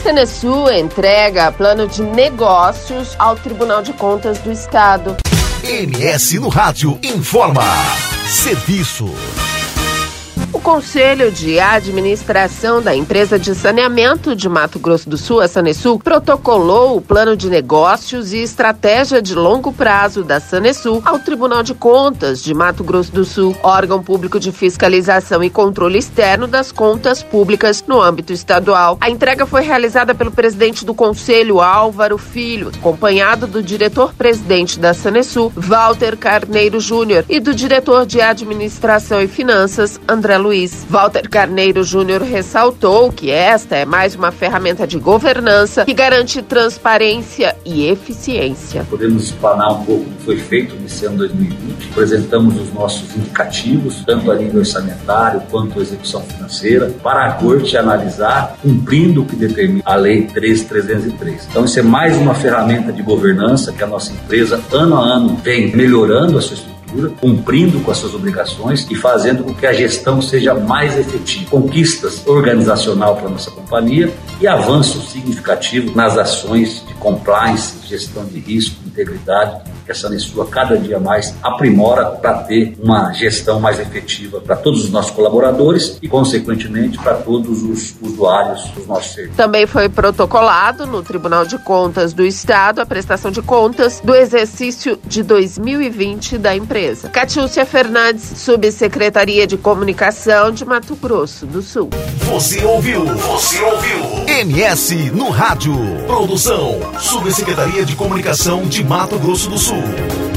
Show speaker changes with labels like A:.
A: Sanesul entrega plano de negócios ao Tribunal de Contas do Estado.
B: MS no Rádio informa. Serviço.
A: O Conselho de Administração da Empresa de Saneamento de Mato Grosso do Sul, a Sanesul, protocolou o plano de negócios e estratégia de longo prazo da Sanesul ao Tribunal de Contas de Mato Grosso do Sul, órgão público de fiscalização e controle externo das contas públicas no âmbito estadual. A entrega foi realizada pelo presidente do Conselho, Álvaro Filho, acompanhado do diretor-presidente da Sanesul, Walter Carneiro Júnior, e do diretor de Administração e Finanças, André Luiz. Walter Carneiro Júnior ressaltou que esta é mais uma ferramenta de governança que garante transparência e eficiência.
C: Podemos explanar um pouco o que foi feito nesse ano 2020. Apresentamos os nossos indicativos, tanto a nível orçamentário quanto a execução financeira, para a Corte analisar, cumprindo o que determina a Lei 13.303. Então, isso é mais uma ferramenta de governança que a nossa empresa, ano a ano, vem melhorando a sua estrutura, cumprindo com as suas obrigações e fazendo com que a gestão seja mais efetiva. Conquistas organizacional para a nossa companhia e avanço significativo nas ações de compliance, gestão de risco, integridade, que a Sanesul cada dia mais aprimora para ter uma gestão mais efetiva para todos os nossos colaboradores e, consequentemente, para todos os usuários dos nossos serviços.
A: Também foi protocolado no Tribunal de Contas do Estado a prestação de contas do exercício de 2020 da empresa. Catiúcia Fernandes, Subsecretaria de Comunicação de Mato Grosso do Sul.
B: Você ouviu? MS no Rádio. Produção, Subsecretaria de Comunicação de Mato Grosso do Sul.